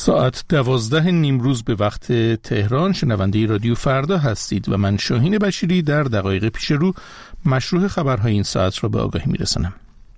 ساعت 12 نیمروز به وقت تهران. شنونده رادیو فردا هستید و من شاهین بشیری در دقایق پیش رو مشروع خبرهای این ساعت را به آگاهی میرسانم.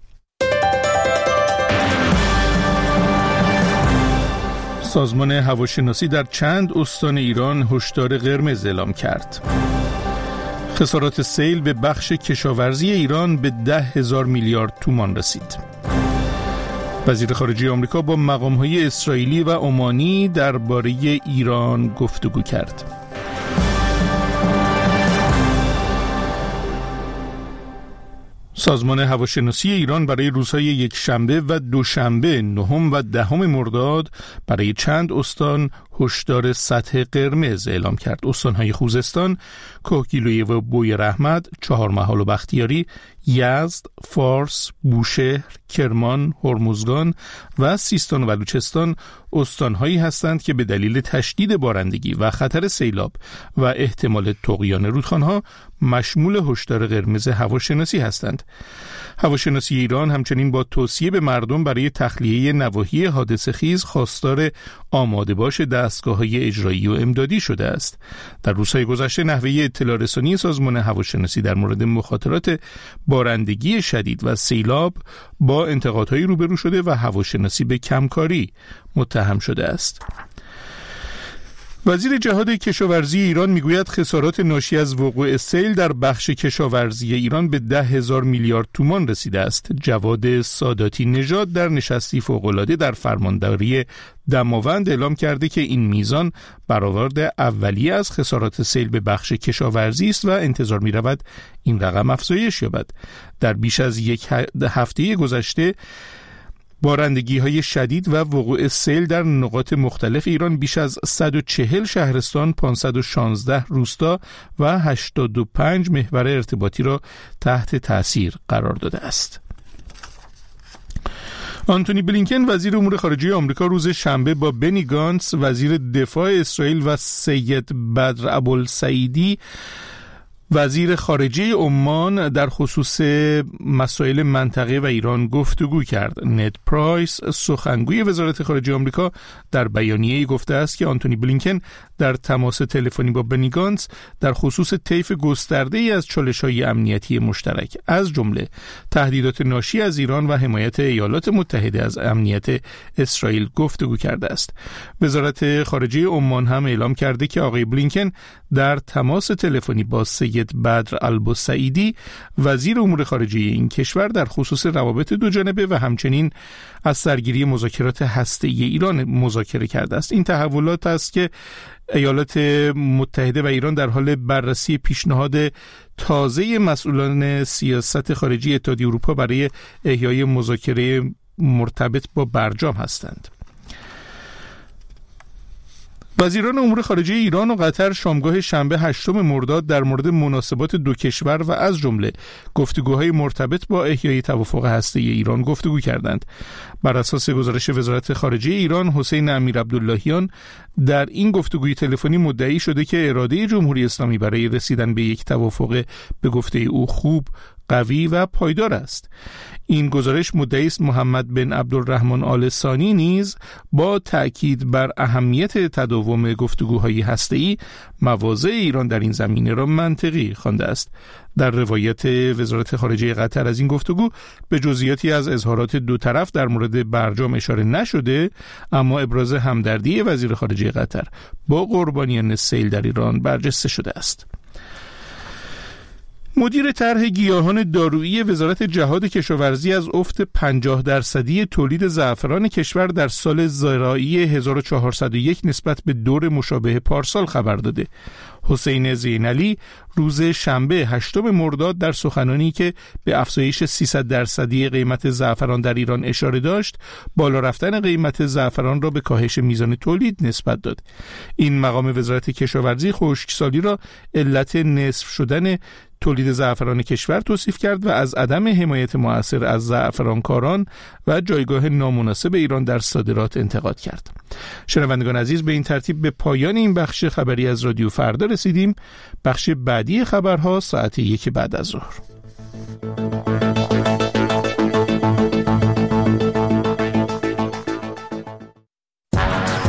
سازمان هواشناسی در چند استان ایران هشدار قرمز اعلام کرد. خسارات سیل به بخش کشاورزی ایران به 10,000 میلیارد تومان رسید. وزیر خارجه آمریکا با مقام‌های اسرائیلی و عمانی درباره ایران گفتگو کرد. سازمان هواشناسی ایران برای روزهای یکشنبه و دوشنبه 9 و 10 مرداد برای چند استان هشدار سطح قرمز اعلام کرد. استان‌های خوزستان، کهگیلویه و بوی رحمت، چهارمحال و بختیاری، یزد، فارس، بوشهر، کرمان، هرمزگان و سیستان و بلوچستان استان‌هایی هستند که به دلیل تشدید بارندگی و خطر سیلاب و احتمال طغیان رودخانه‌ها مشمول هشدار قرمز هواشناسی هستند. هواشناسی ایران همچنین با توصیه به مردم برای تخلیه نواحی حادثه خیز خواستار آماده باش دستگاه‌های اجرایی و امدادی شده است. در روزهای گذشته نحوه اطلاع رسانی سازمان هواشناسی در مورد مخاطرات بارندگی شدید و سیلاب با انتقادهایی روبرو شده و هواشناسی به کمکاری متهم شده است. وزیر جهاد کشاورزی ایران میگوید خسارات ناشی از وقوع سیل در بخش کشاورزی ایران به 10,000 میلیارد تومان رسیده است. جواد ساداتی نژاد در نشستی فوق‌العاده در فرمانداری دماوند اعلام کرده که این میزان برآورد اولیه از خسارات سیل به بخش کشاورزی است و انتظار می‌رود این رقم افزایش یابد. در بیش از یک هفته گذشته بارندگی‌های شدید و وقوع سیل در نقاط مختلف ایران بیش از 140 شهرستان، 516 روستا و 85 محور ارتباطی را تحت تأثیر قرار داده است. آنتونی بلینکن وزیر امور خارجه آمریکا روز شنبه با بنی گانتس وزیر دفاع اسرائیل و سید بدر ابوالسعیدی وزیر خارجه عمان در خصوص مسائل منطقه و ایران گفتگو کرد. نید پرایس سخنگوی وزارت خارجه آمریکا در بیانیه‌ای گفته است که آنتونی بلینکن در تماس تلفنی با بنی گانتس در خصوص طیف گسترده‌ای از چالش‌های امنیتی مشترک از جمله تهدیدات ناشی از ایران و حمایت ایالات متحده از امنیت اسرائیل گفتگو کرده است. وزارت خارجه عمان هم اعلام کرده که آقای بلینکن در تماس تلفنی با سید بدر ابوالسعیدی وزیر امور خارجه این کشور در خصوص روابط دوجانبه و همچنین از سرگیری مذاکرات هسته‌ای ایران مذاکره کرده است. این تحولات است که ایالات متحده و ایران در حال بررسی پیشنهاد تازه مسئولان سیاست خارجی اتحادیه اروپا برای احیای مذاکره مرتبط با برجام هستند. وزیران امور خارجه ایران و قطر شامگاه شنبه 8 مرداد در مورد مناسبات دو کشور و از جمله گفتگوهای مرتبط با احیای توافق هسته‌ای ایران گفتگو کردند. بر اساس گزارش وزارت خارجه ایران، حسین امیرعبداللهیان در این گفتگوی تلفنی مدعی شده که اراده جمهوری اسلامی برای رسیدن به یک توافق به گفته او خوب، قوی و پایدار است. این گزارش مدعی است محمد بن عبدالرحمن آل ثانی نیز با تأکید بر اهمیت تداوم گفتگوهای هسته‌ای مواضع ایران در این زمینه را منطقی خوانده است. در روایت وزارت خارجه قطر از این گفتگو به جزئیاتی از اظهارات دو طرف در مورد برجام اشاره نشده، اما ابراز همدردی وزیر خارجه قطر با قربانیان سیل در ایران برجسته شده است. مدیر طرح گیاهان دارویی وزارت جهاد کشاورزی از افت 50% تولید زعفران کشور در سال زراعی 1401 نسبت به دور مشابه پارسال خبر داده. حسین زینعلی روز شنبه 8 مرداد در سخنانی که به افزایش 300% قیمت زعفران در ایران اشاره داشت، بالا رفتن قیمت زعفران را به کاهش میزان تولید نسبت داد. این مقام وزارت کشاورزی خشکسالی را علت نصف شدن تولید زعفران کشور توصیف کرد و از عدم حمایت مؤثر از زعفرانکاران و جایگاه نامناسب ایران در صادرات انتقاد کرد. شنوندگان عزیز، به این ترتیب به پایان این بخش خبری از رادیو فردا رسیدیم. بخش بعدی خبرها ساعت 1 بعد از ظهر.